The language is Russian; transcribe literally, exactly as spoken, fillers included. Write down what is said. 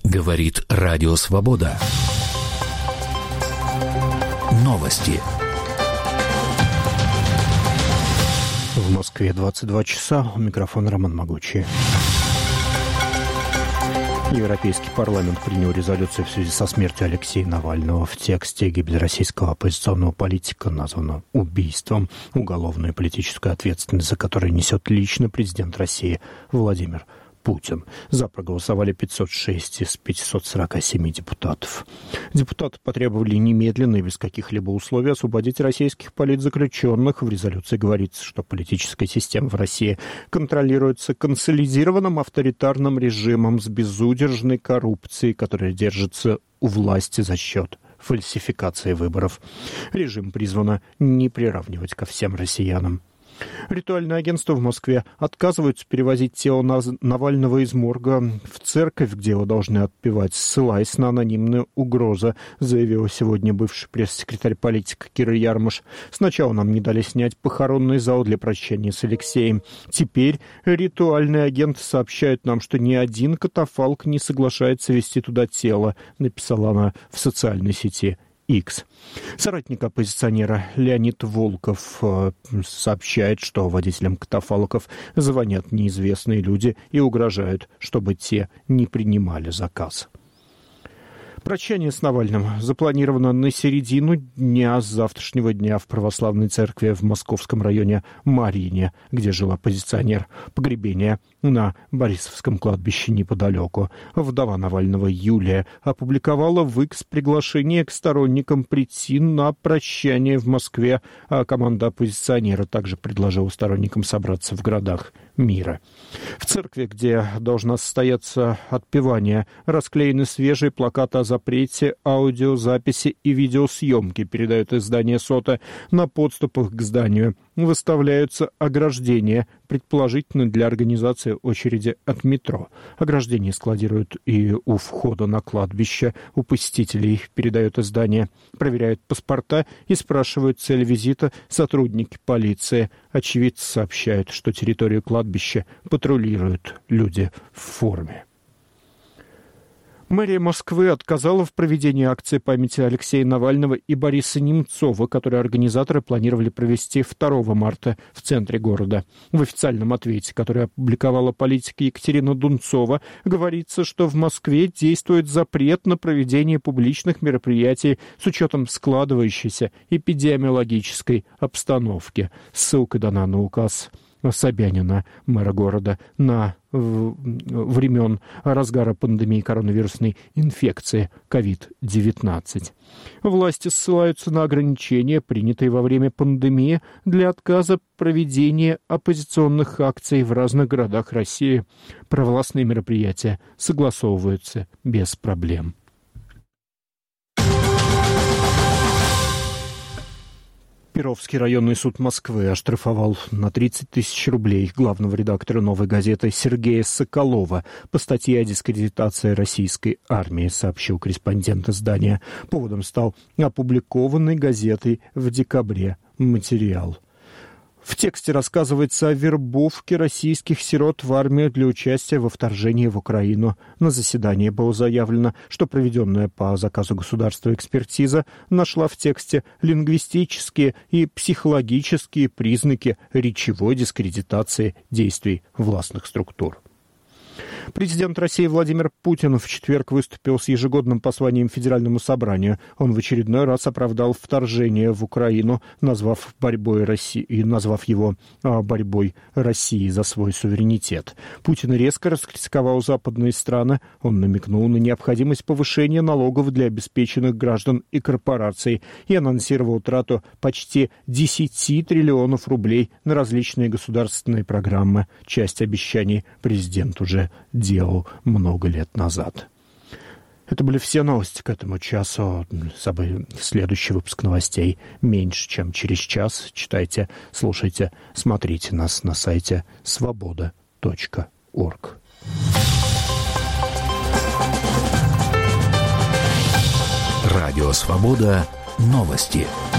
Говорит Радио Свобода. Новости. В Москве двадцать два часа. У микрофона Роман Могучий. Европейский парламент принял резолюцию в связи со смертью Алексея Навального. В тексте гибель российского оппозиционного политика названа убийством. Уголовную и политическую ответственность за которую несет лично президент России Владимир Путин. За проголосовали пятьсот шесть из пятисот сорока семи депутатов. Депутаты потребовали немедленно и без каких-либо условий освободить российских политзаключенных. В резолюции говорится, что политическая система в России контролируется консолидированным авторитарным режимом с безудержной коррупцией, которая держится у власти за счет фальсификации выборов. Режим призвано не приравнивать ко всем россиянам. Ритуальное агентство в Москве отказываются перевозить тело Навального из морга в церковь, где его должны отпевать, ссылаясь на анонимные угрозы, заявила сегодня бывший пресс-секретарь политика Кира Ярмаш. Сначала нам не дали снять похоронный зал для прощания с Алексеем. Теперь ритуальные агенты сообщают нам, что ни один катафалк не соглашается везти туда тело, написала она в социальной сети X. Соратник оппозиционера Леонид Волков э, сообщает, что водителям катафалков звонят неизвестные люди и угрожают, чтобы те не принимали заказ. Прощание с Навальным запланировано на середину дня с завтрашнего дня в православной церкви в московском районе Марьине, где жил оппозиционер. Погребение на Борисовском кладбище неподалеку. Вдова Навального Юлия опубликовала в X приглашение к сторонникам прийти на прощание в Москве, а команда оппозиционера также предложила сторонникам собраться в городах мира. В церкви, где должна состояться отпевание, расклеены свежие плакаты о запрете аудиозаписи и видеосъемки, передает издание «Сота». На подступах к зданию выставляются ограждения, предположительно для организации очереди от метро. Ограждения складируют и у входа на кладбище. У посетителей, передает издание, проверяют паспорта и спрашивают цель визита сотрудники полиции. Очевидцы сообщают, что территорию кладбища патрулируют люди в форме. Мэрия Москвы отказала в проведении акции памяти Алексея Навального и Бориса Немцова, которую организаторы планировали провести второго марта в центре города. В официальном ответе, который опубликовала политика Екатерина Дунцова, говорится, что в Москве действует запрет на проведение публичных мероприятий с учетом складывающейся эпидемиологической обстановки. Ссылка дана на указ Собянина, мэра города, на времен разгара пандемии коронавирусной инфекции ковид девятнадцать. Власти ссылаются на ограничения, принятые во время пандемии, для отказа проведения оппозиционных акций в разных городах России. Провластные мероприятия согласовываются без проблем. Перовский районный суд Москвы оштрафовал на тридцать тысяч рублей главного редактора «Новой газеты» Сергея Соколова по статье о дискредитации российской армии, сообщил корреспондент издания. Поводом стал опубликованный газетой в декабре материал. В тексте рассказывается о вербовке российских сирот в армию для участия во вторжении в Украину. На заседании было заявлено, что проведенная по заказу государства экспертиза нашла в тексте лингвистические и психологические признаки речевой дискредитации действий властных структур. Президент России Владимир Путин в четверг выступил с ежегодным посланием Федеральному собранию. Он в очередной раз оправдал вторжение в Украину, назвав борьбой России, и назвав его а, борьбой России за свой суверенитет. Путин резко раскритиковал западные страны. Он намекнул на необходимость повышения налогов для обеспеченных граждан и корпораций и анонсировал трату почти десять триллионов рублей на различные государственные программы. Часть обещаний президент уже делал много лет назад. Это были все новости к этому часу. Следующий выпуск новостей меньше, чем через час. Читайте, слушайте, смотрите нас на сайте свобода точка орг. Радио «Свобода». Новости.